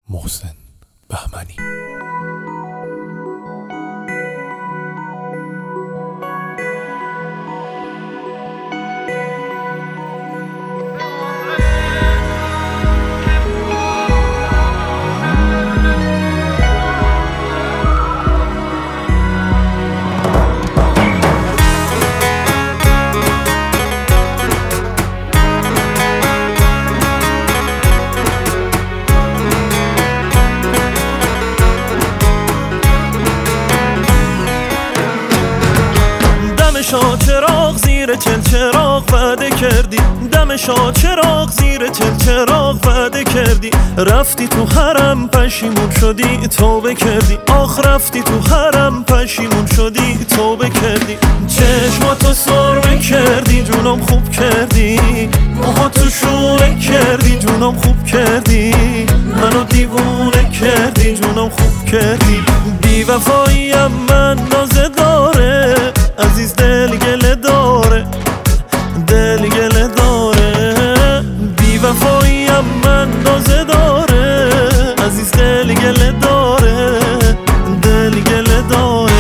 محسن بهمنی. دمشا چراغ زیر چل چراغ وعده کردی، دمشا چراغ زیر چل چراغ وعده کردی، رفتی تو حرم پشیمون شدی توبه کردی، آخ رفتی تو حرم پشیمون شدی توبه کردی، چشماتو سرمه کردی جونم خوب کردی، موهاتو شونه کردی جونم خوب کردی، منو دیوونه کردی جونم خوب کردی، بی وفاییم من نازه داره عزیز دل گله داره، دل گله داره، بی وفاییم من نازه داره عزیز دل گله داره، دل گله داره.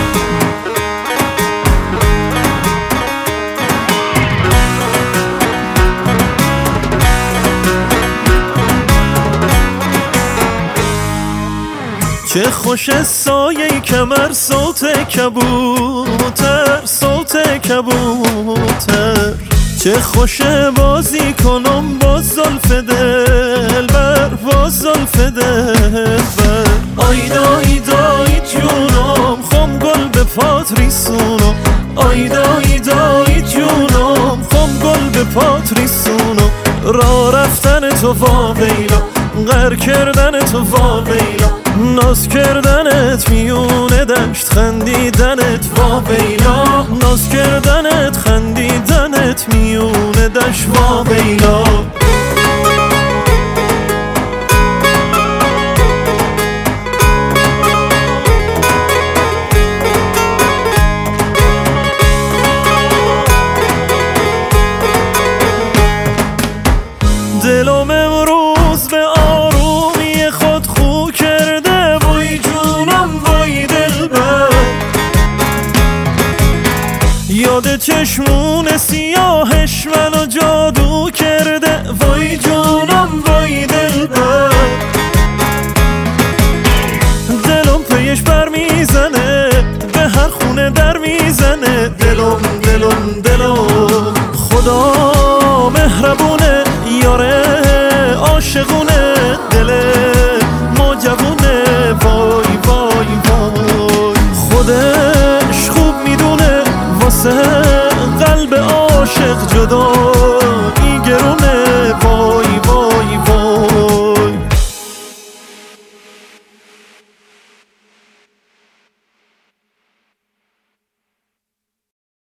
چه خوش سایه کمر صوت کبوتر، صوت کبوتر، چه خوش بازی کنم با زلف دلبر، با زلف دلبر، آیدا ایدای جونم خم گل به پات ریسونم، آیدا ایدای جونم خم گل به پات ریسونم، راه رفتن تو واویلا، غر کردن تو واویلا، ناز کردنت میونه دشت خندیدنت واویلا، ناز کردنت خندیدنت میونه دشت واویلا. دلم امروز به آرومی خود خو کرده، وای جونم وای دلبر، یاد چشمون سیاهش منو جادو کرده، وای جونم وای دلبر، دلم پیش بر میزنه به هر خونه در میزنه، دلم دلم دلم خدا مهربونه یاره عاشقونه، دل ما جوونه، وای وای وای خودش خوب میدونه واسه قلب عاشق جدا